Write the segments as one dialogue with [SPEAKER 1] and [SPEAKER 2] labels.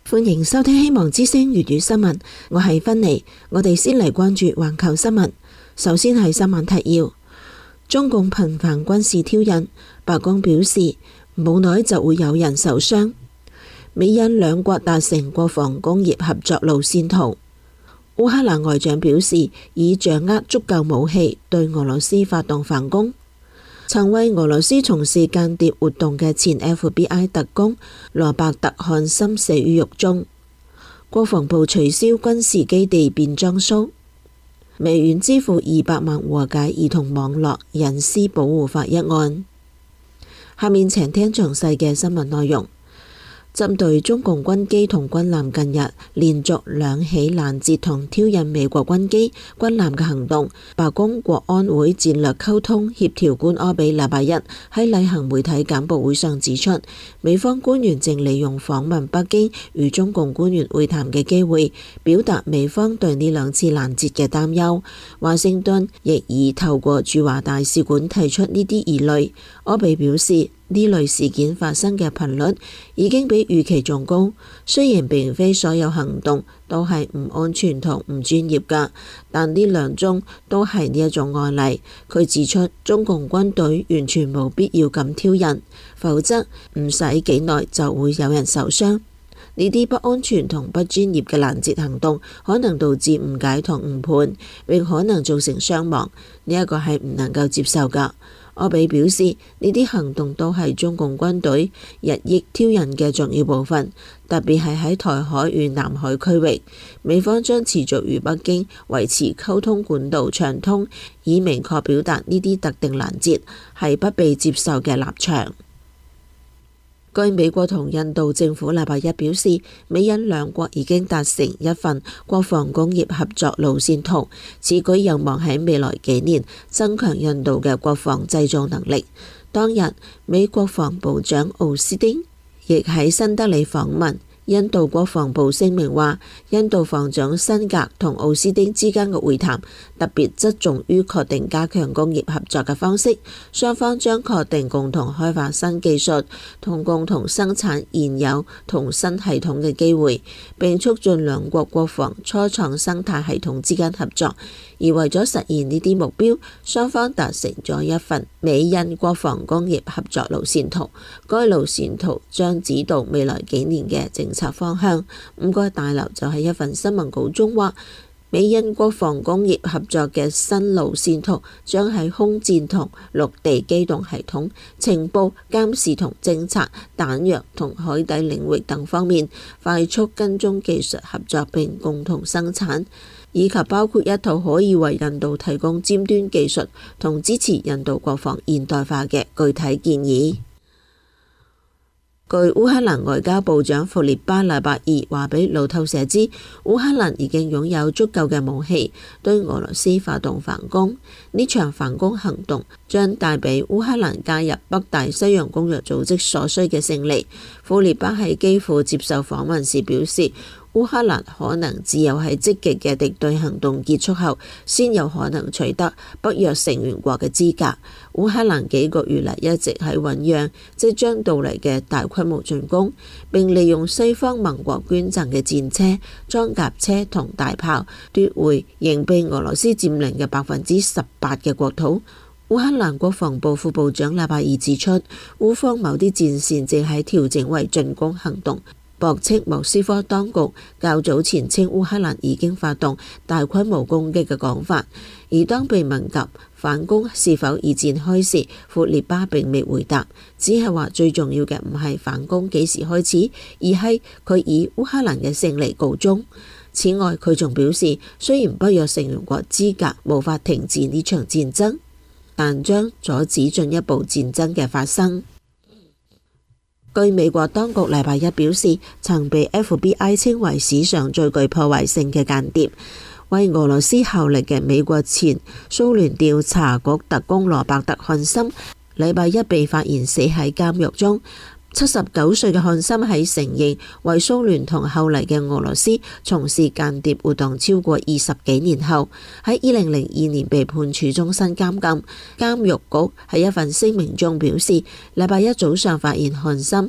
[SPEAKER 1] 歡迎收聽希望之聲粵語新聞，我係芬妮。我哋先嚟關注環球新聞。首先係新聞提要：中共頻繁軍事挑釁，白宮表示冇耐就會有人受傷。美印兩國達成國防工業合作路線圖。烏克蘭外長表示已掌握足夠武器對俄羅斯發動反攻。曾為俄羅斯從事間諜活動嘅前 FBI 特工羅伯特漢森死於獄中。國防部取消軍事基地變裝 show。微軟支付200萬和解兒童網絡隱私保護法一案。下面請聽詳細嘅新聞內容。針對中共軍機同軍艦近日連續兩起攔截同挑釁美國軍機、軍艦嘅行動，白宮國安會戰略溝通協調官柯比禮拜一喺例行媒體簡報會上指出，美方官員正利用訪問北京與中共官員會談嘅機會，表達美方對呢兩次攔截嘅擔憂。華盛頓亦已透過駐華大使館提出呢啲疑慮。柯比表示，呢類事件發生嘅頻率已經比預期仲高，雖然並非所有行動都係唔安全同唔專業㗎，但呢兩宗都係呢一種案例。佢指出，中共軍隊完全冇必要咁挑釁，否則唔使幾耐就會有人受傷。呢啲不安全同不專業嘅攔截行動可能導致誤解同誤判，並可能造成傷亡，呢一個係唔能夠接受㗎。柯比表示，呢啲行動都係中共軍隊日益挑釁嘅重要部分，特別係喺台海與南海區域，美方將持續與北京維持溝通管道暢通，以明確表達呢啲特定攔截係不被接受嘅立場。據美國同印度政府禮拜一表示，美印兩國已經達成一份國防工業合作路線圖，此舉有望喺未來幾年增強印度嘅國防製造能力。當日，美國防部長奧斯汀亦喺新德里訪問。印度國防部聲明話，印度防長辛格同奧斯汀之間嘅會談特別側重於確定加強工業合作嘅方式，雙方將確定共同開發新技術同共同生產現有同新系統嘅機會，並促進兩國國防初創生態系統之間合作。而為咗實現呢啲目標，雙方達成咗一份美印國防工業合作路線圖。該路線圖將指導未來幾年嘅政策方向。五角大樓就喺一份新聞稿中話，美印國防工業合作嘅新路線圖將喺空戰同陸地機動系統、情報監視同偵察、彈藥同海底領域等方面快速跟蹤技術合作並共同生產，以及包括一套可以為印度提供尖端技術同支持印度國防現代化嘅具體建議。據烏克蘭外交部長庫列巴禮拜二話俾路透社知，烏克蘭已經擁有足夠嘅武器對俄羅斯發動反攻。呢場反攻行動將帶俾烏克蘭加入北大西洋公約組織所需嘅勝利。庫列巴喺基輔接受訪問時表示，烏克蘭可能只有喺積極嘅敵對行動結束後，先有可能取得北約成員國嘅資格。烏克蘭幾個月嚟一直喺醞釀即將到嚟嘅大規模進攻，並利用西方盟國捐贈嘅戰車、裝甲車同大炮奪回仍被俄羅斯佔領嘅18%嘅國土。烏克蘭國防部副部長禮拜二指出，烏方某啲戰線正喺調整為進攻行動。駁斥莫斯科當局較早前稱烏克蘭已經發動大規模攻擊嘅講法，而當被問及反攻是否已展開時，庫列巴並未回答，只係話最重要嘅唔係反攻幾時開始，而係佢以烏克蘭嘅勝利告終。此外，佢仲表示，雖然北約成員國資格無法停止呢場戰爭，但將阻止進一步戰爭嘅發生。據美國當局禮拜一表示，曾被 FBI 稱為史上最具破壞性嘅間諜，為俄羅斯效力嘅美國前蘇聯調查局特工羅伯特漢森，禮拜一被發現死喺監獄中。79歲嘅漢森喺承認為蘇聯同後嚟嘅俄羅斯從事間諜活動超過20幾年後，喺2002年被判處終身監禁。監獄局喺一份聲明中表示，禮拜一早上發現漢森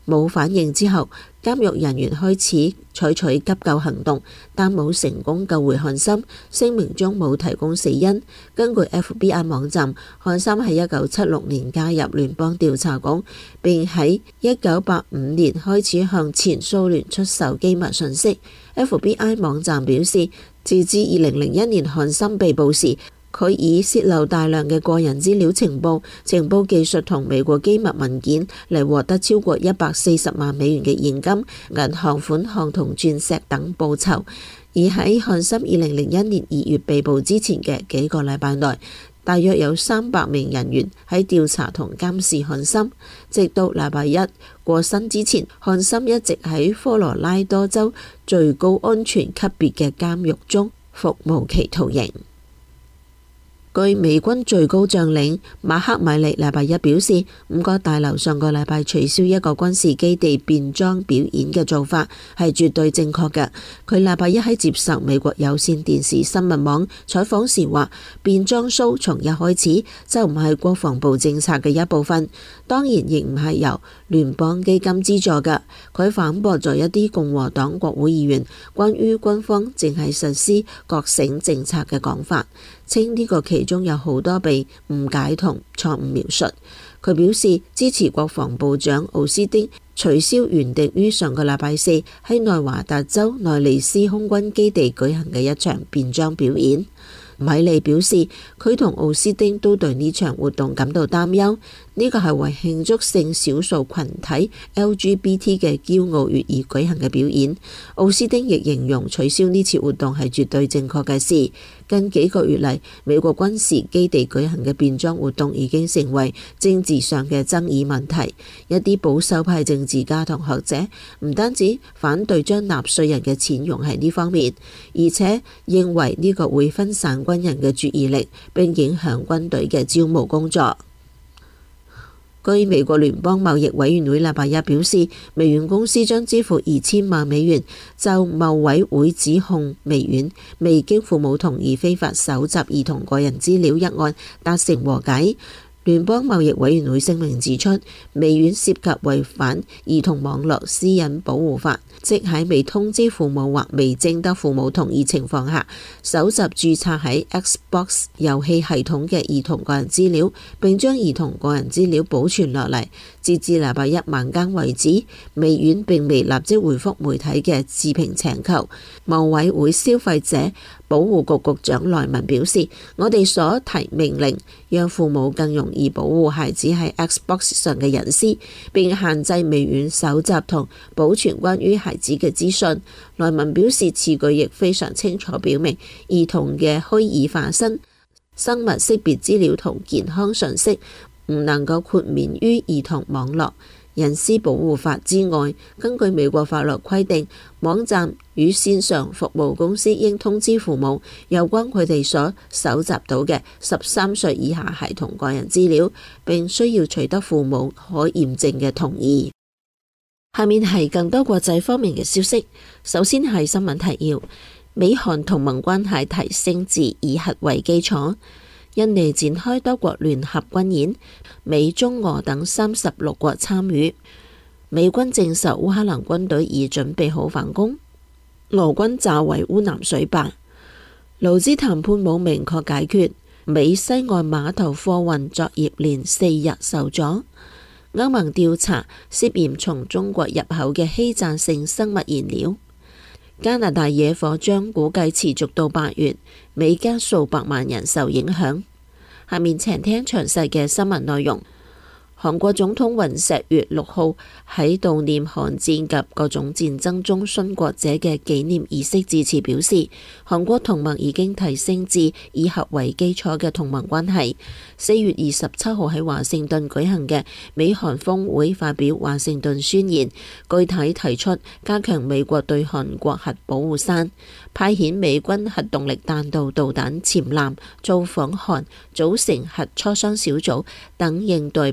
[SPEAKER 1] 冇反應之後，監獄人員開始採取急救行動，但冇成功救回漢森。聲明中冇提供死因。根據 FBI 網站，漢森喺1976年加入聯邦調查局，並喺1985年開始向前蘇聯出售機密信息。FBI 網站表示，截至2001年漢森被捕時，佢已洩露大量嘅個人資料、情報技術同美國機密文件嚟獲得超過140萬美元嘅現金、銀行款項同鑽石等報酬。而喺漢森2001年2月被捕之前嘅幾個禮拜內，大約有300名人員喺調查同監視漢森。直到禮拜一過身之前，漢森一直喺科羅拉多州最高安全級別嘅監獄中服務其徒刑。據美軍最高將領馬克米利禮拜一表示，五角大樓上個禮拜取消一個軍事基地變裝表演嘅做法係絕對正確嘅。佢禮拜一喺接受美國有線電視新聞網採訪時話，變裝 show 從一開始就唔係國防部政策嘅一部分，當然亦唔係由聯邦基金資助嘅。佢反駁咗一啲共和黨國會議員關於軍方淨係實施覺醒政策嘅講法，稱呢個其中有好多被誤解同錯誤描述。佢表示支持國防部長奧斯汀取消原定於上個禮拜四喺內華達州內利斯空軍基地舉行嘅一場變裝表演。米利表示，佢同奧斯汀都對呢場活動感到擔憂，呢個係為慶祝性少數群體 LGBT 嘅驕傲月而舉行嘅表演。奧斯汀亦形容取消呢次活動係絕對正確嘅事。近幾個月嚟，美國軍事基地舉行嘅變裝活動已經成為政治上嘅爭議問題。一啲保守派政治家同學者唔單止反對將納稅人嘅錢用喺呢方面，而且認為呢個會分散軍人嘅注意力，並影響軍隊嘅招募工作。據美國聯邦貿易委員會禮拜一表示，微軟公司將支付2000萬美元就貿委會指控微軟未經父母同意非法搜集兒童個人資料一案達成和解。聯邦貿易委員會聲明指出，微軟涉及違反兒童網絡私隱保護法，即喺未通知父母或未徵得父母同意情況下，搜集註冊喺 Xbox 遊戲系統嘅兒童個人資料，並將兒童個人資料保存落嚟。截至禮拜一晚間為止，微軟並未立即回覆媒體嘅置評請求。貿委會消費者保護局局長萊文表示，我哋所提命令讓父母更容易保護孩子喺 Xbox 上嘅隱私，並限制微軟搜集同保存關於孩子嘅資訊。萊文表示，此舉亦非常清楚表明兒童嘅虛擬化身、生物識別資料同健康信息唔能夠豁免於兒童網絡隱私保護法之外。根據美國法律規定，網站與線上服務公司應通知父母有關佢哋所搜集到嘅13歲以下孩童個人資料，並需要取得父母可驗證嘅同意。下面係更多國際方面嘅消息。首先係新聞提要：美韓同盟關係提升至以核為基礎。印尼展開多國聯合軍演，美、中、俄等36國參與。美軍證實烏克蘭軍隊已準備好反攻。俄軍炸毀烏南水壩。勞資談判冇明確解決。美西岸碼頭貨運作業連4日受阻。歐盟調查涉嫌從中國入口嘅希贊性生物燃料。加拿大野火將估計持續到8月，美加數百萬人受影響。下面請聽詳細嘅新聞內容。韓國總統尹錫悅6號喺悼念韓戰及各種戰爭中殉國者嘅紀念儀式致辭表示，韓國同盟已經提升至以核為基礎嘅同盟關係。4月27號喺華盛頓舉行嘅美韓峰會發表華盛頓宣言，具體提出加強美國對韓國核保護傘，派遣美軍核動力彈道導彈潛艦造訪韓，組成核磋商小組等應對北韓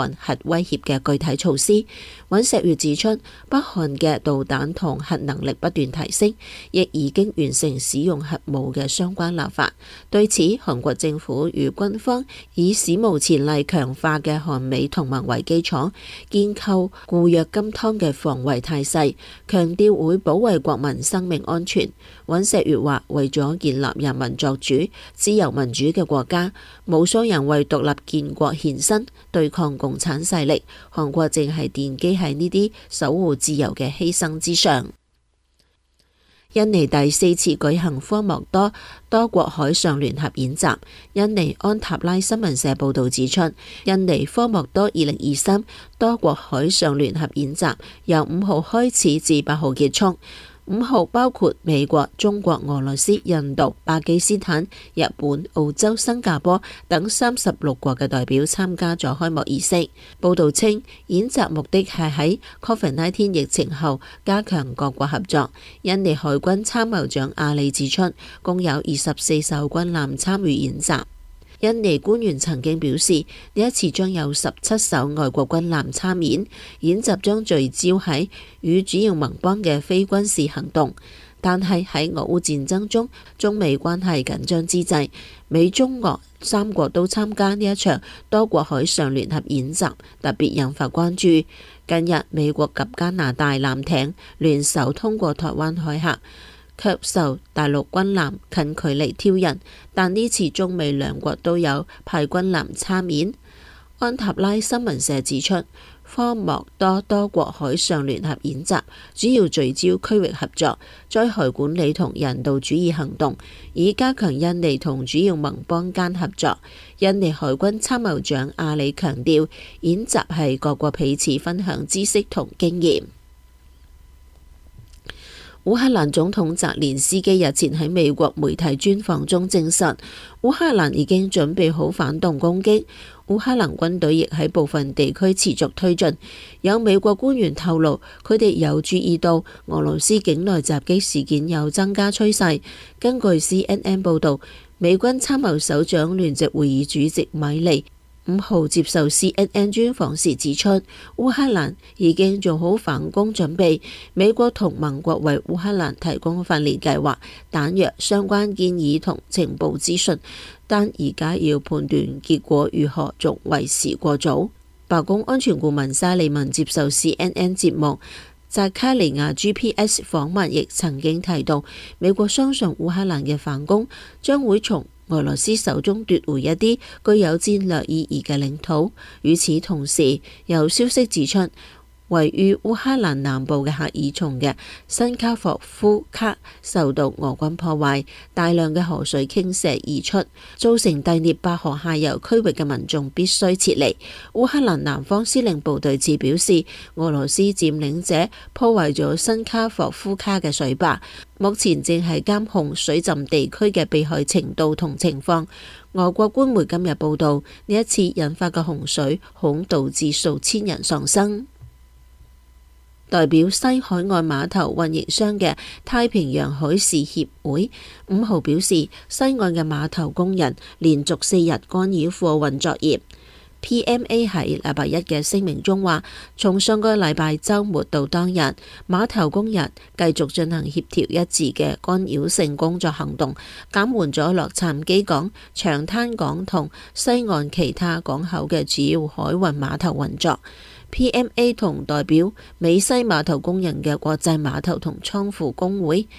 [SPEAKER 1] 韓核威脅嘅具體措施。尹錫悅指出，北韓嘅導彈同核能力不斷提升，亦已經完成使用核武嘅相關立法。對此，韓國政府與軍方以史無前例強化嘅韓美同盟為基礎，建構固若金湯嘅防衛態勢，強調會保衛國民生命安全。尹錫悅話：為咗建立人民作主、自由民主嘅國家，無數人為獨立建國獻身，對抗共產勢力。韓國正係奠基喺呢啲守護自由嘅犧牲之上。印尼第4次舉行科莫多國海上聯合演習。印尼安塔拉新聞社報導指出，印尼科莫多2023多國海上聯合演習由5號開始至8號結束。5號包括美國、中國、俄羅斯、印度、巴基斯坦、日本、澳洲、新加坡等36國嘅代表參加咗開幕儀式。報導稱，演習目的係喺 COVID-19 疫情後加強各國合作。印尼海軍參謀長阿里指出，共有24艘軍艦參與演習。印尼官員曾經表示，呢一次將有17艘外國軍艦參演，演習將聚焦喺與主要盟邦嘅非軍事行動。但係喺俄烏戰爭中，中美關係緊張之際，美中俄3國都參加呢一場多國海上聯合演習，特別引發關注。近日，美國及加拿大艦艇聯手通過台灣海峽，卻受大陸軍艦近距離挑釁，但呢次中美兩國都有派軍艦參演。安塔拉新聞社指出，科莫多國海上聯合演習主要聚焦區域合作、災害管理同人道主義行動，以加強印尼同主要盟邦間合作。印尼海軍參謀長阿里強調，演習係各國彼此分享知識同經驗。烏克蘭總統澤連斯基日前喺美國媒體專訪中證實，烏克蘭已經準備好反動攻擊。烏克蘭軍隊亦喺部分地區持續推進。有美國官員透露，佢哋有注意到俄羅斯境內襲擊事件有增加趨勢。根據 CNN 報導，美軍參謀首長聯席會議主席米利5號接受 CNN 專訪時指出，烏克蘭已經做好反攻準備，美國同盟國為烏克蘭提供訓練計劃、彈藥、相關建議同情報資訊，但而家要判斷結果如何仲為時過早。白宮安全顧問沙利文接受 CNN 節目扎卡利亞 GPS 訪問，亦曾經提到，美國相信烏克蘭嘅反攻將會從俄羅斯手中奪回一啲具有戰略意義嘅領土。與此同時，有消息指出，位於烏克蘭南部嘅赫爾松嘅新卡霍夫卡受到俄軍破壞，大量嘅河水傾瀉而出，造成第聶伯河下游區域嘅民眾必須撤離。烏克蘭南方司令部對此表示，俄羅斯佔領者破壞咗新卡霍夫卡嘅水壩，目前正係監控水浸地區嘅被害程度同情況。俄國官媒今日報道，呢一次引發嘅洪水恐導致數千人喪生。代表西海岸碼頭運營商嘅太平洋海事協會5號表示，西岸嘅碼頭工人連續4日干擾貨運作業。PMA 喺禮拜一嘅聲明中話，從上個禮拜週末到當日，碼頭工人繼續進行協調一致嘅干擾性工作行動，減緩咗洛杉磯港、長灘港同西岸其他港口嘅主要海運碼頭運作。PMA 同代表美西碼頭工人嘅國際碼頭同倉庫工會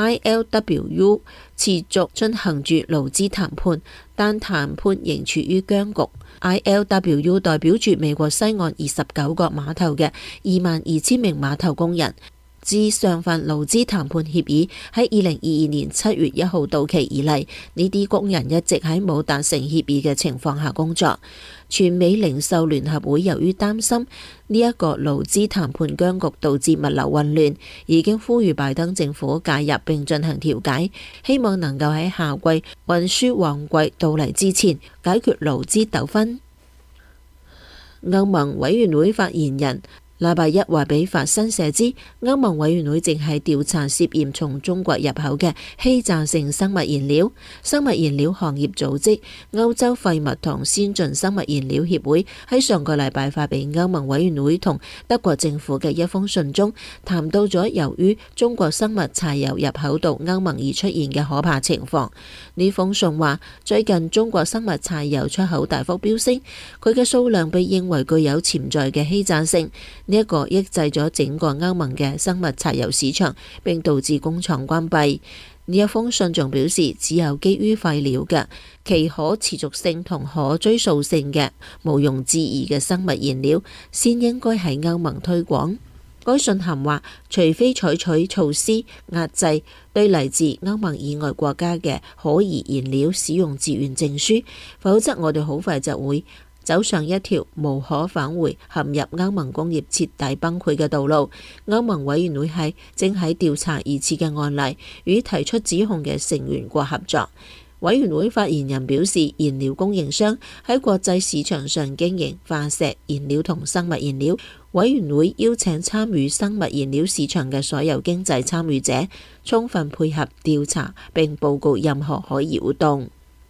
[SPEAKER 1] ILWU 持續進行住勞資談判，但談判仍處於僵局。ILWU 代表住美國西岸29個碼頭嘅22,000名碼頭工人。自上份勞資談判協議喺2022年7月1號到期以嚟，呢啲工人一直喺冇達成協議嘅情況下工作。全美零售聯合會由於擔心呢一個勞資談判僵局導致物流混亂，已經呼籲拜登政府介入並進行調解，希望能夠喺夏季運輸旺季到嚟之前解決勞資糾紛。歐盟委員會發言人禮拜一話俾法新社知，歐盟委員會正係調查涉嫌從中國入口嘅欺詐性生物燃料。生物燃料行業組織歐洲廢物同先進生物燃料協會喺上個禮拜發俾歐盟委員會同德國政府嘅一封信中，談到咗由於中國生物柴油入口到歐盟而出現嘅可怕情況。呢封信話，最近中國生物柴油出口大幅飆升，佢嘅數量被認為具有潛在嘅欺詐性。呢一個抑制咗整個歐盟嘅生物柴油市場，並導致工廠關閉。呢一封信仲表示，只有基於廢料嘅、其可持續性同可追溯性嘅、毋庸置疑嘅生物燃料，先應該喺歐盟推廣。該信函話，除非採取措施壓制對嚟自歐盟以外國家嘅可疑燃料使用自願證書，否則我哋好快就會走上一條無可返回、陷入歐盟工業徹底崩潰嘅道路。歐盟委員會正喺調查疑似嘅案例，與提出指控嘅成員國合作。委員會發言人表示，燃料供應商喺國際市場上經營化石燃料同生物燃料。委員會邀請參與生物燃料市場嘅所有經濟參與者，充分配合調查並報告任何可疑活動。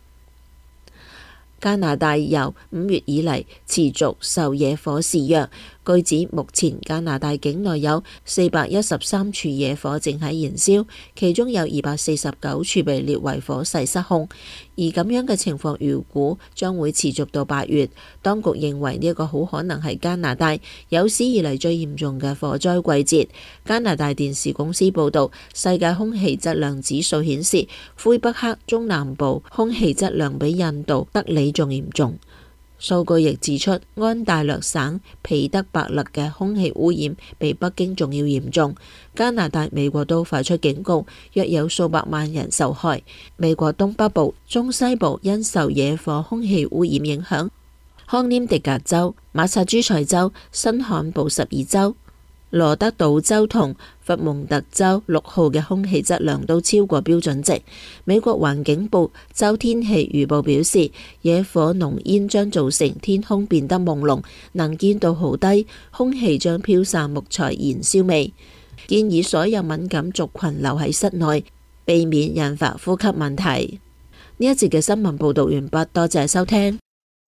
[SPEAKER 1] 加拿大由5月以嚟持續受野火肆虐，據指目前加拿大境內有413處野火正喺燃燒，其中有249處被列為火勢失控。而咁樣嘅情況預估將會持續到8月。當局認為呢一個好可能係加拿大有史以嚟最嚴重嘅火災季節。加拿大電視公司報導，世界空氣質量指數顯示，魁北克中南部空氣質量比印度德里仲嚴重。數據亦指出，安大略省皮德伯勒嘅空氣污染比北京仲要嚴重。加拿大、美國都發出警告，約有數百萬人受害。美國東北部、中西部因受野火空氣污染影響，康涅狄格州、馬薩諸塞州、新罕布什爾州、羅德島州同佛蒙特州6號嘅空氣質量都超過標準值。美國環境部州天氣預報表示，野火濃煙將造成天空變得朦朧，能見度好低，空氣將飄散木材燃燒味。建議所有敏感族群留喺室內，避免引發呼吸問題。呢一節嘅新聞報道完畢，多謝收聽。